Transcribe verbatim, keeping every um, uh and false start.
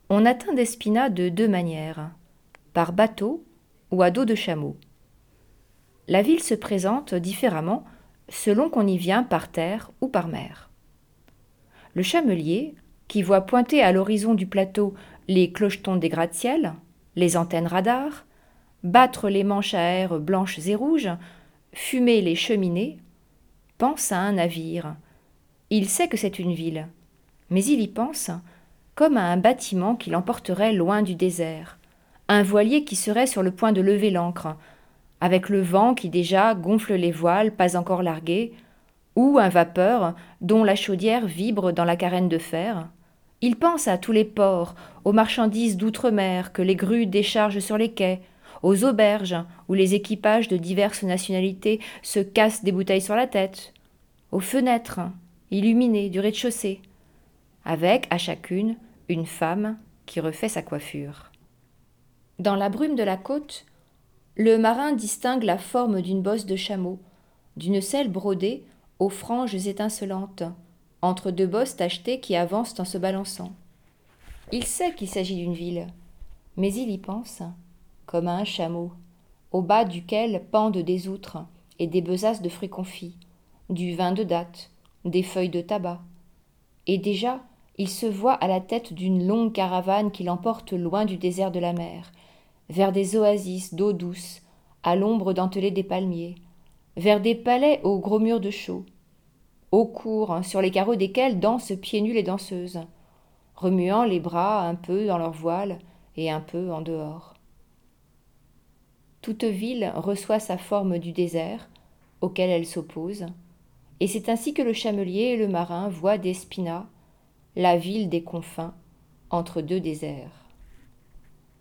On atteint d'Espina de deux manières, par bateau ou à dos de chameau. La ville se présente différemment selon qu'on y vient par terre ou par mer. Le chamelier, qui voit pointer à l'horizon du plateau les clochetons des gratte-ciel, les antennes radars, battre les manches à air blanches et rouges, fumer les cheminées, pense à un navire. Il sait que c'est une ville, mais il y pense comme à un bâtiment qui l'emporterait loin du désert, un voilier qui serait sur le point de lever l'ancre, avec le vent qui déjà gonfle les voiles pas encore largués, ou un vapeur dont la chaudière vibre dans la carène de fer. Il pense à tous les ports, aux marchandises d'outre-mer que les grues déchargent sur les quais, aux auberges où les équipages de diverses nationalités se cassent des bouteilles sur la tête, aux fenêtres illuminées du rez-de-chaussée, avec à chacune une femme qui refait sa coiffure. Dans la brume de la côte, le marin distingue la forme d'une bosse de chameau, d'une selle brodée aux franges étincelantes, entre deux bosses tachetées qui avancent en se balançant. Il sait qu'il s'agit d'une ville, mais il y pense comme à un chameau, au bas duquel pendent des outres et des besaces de fruits confits, du vin de datte, des feuilles de tabac. Et déjà, il se voit à la tête d'une longue caravane qui l'emporte loin du désert de la mer, vers des oasis d'eau douce, à l'ombre dentelée des palmiers, vers des palais aux gros murs de chaux, aux cours sur les carreaux desquels dansent pieds nus les danseuses, remuant les bras un peu dans leur voile et un peu en dehors. Toute ville reçoit sa forme du désert, auquel elle s'oppose, et c'est ainsi que le chamelier et le marin voient d'Espina la ville des confins entre deux déserts.